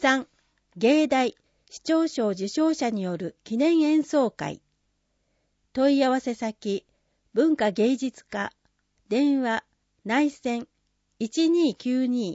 3、芸大市長賞受賞者による記念演奏会。問い合わせ先、文化芸術課、電話、内線、1292。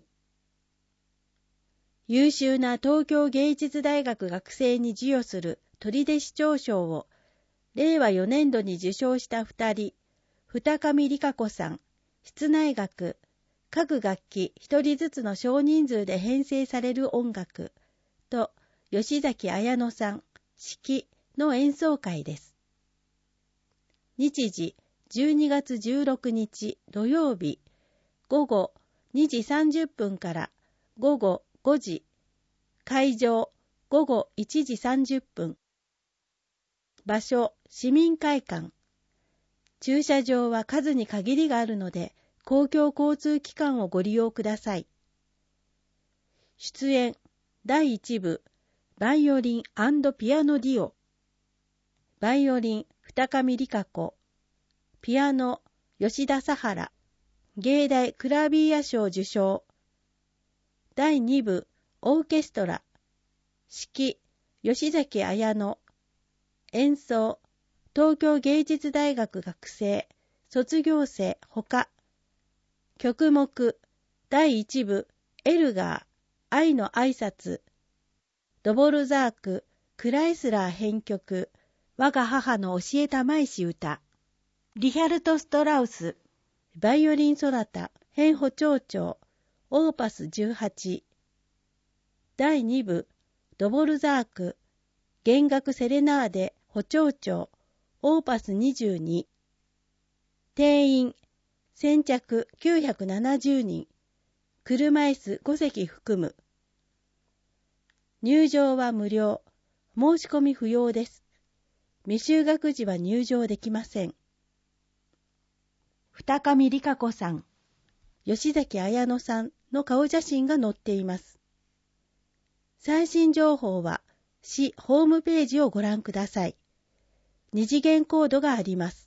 優秀な東京芸術大学学生に授与する砦市長賞を、令和4年度に受賞した2人、二上理香子さん、室内楽、各楽器1人ずつの少人数で編成される音楽と、吉崎綾乃さん、指揮の演奏会です。日時、12月16日土曜日、午後2時30分から午後5時、会場午後1時30分。場所、市民会館。駐車場は数に限りがあるので、公共交通機関をご利用ください。出演、第1部、バイオリン&ピアノデュオ。バイオリン、二上理香子。ピアノ、吉田沙原。芸大クラビーア賞受賞。第2部、オーケストラ。指揮、吉崎綾乃。演奏、東京芸術大学学生、卒業生ほか。曲目、第1部、エルガー、愛の挨拶。ドボルザーク、クライスラー編曲、我が母の教えたまいし歌。リヒャルト・ストラウス、バイオリンソナタ、編補聴調、オーパス18。第2部、ドボルザーク、弦楽セレナーデ、補聴調、オーパス22。定員、先着970人、車椅子5席含む。入場は無料、申し込み不要です。未就学時は入場できません。二上理香子さん、吉崎綾乃さんの顔写真が載っています。最新情報は市ホームページをご覧ください。二次元コードがあります。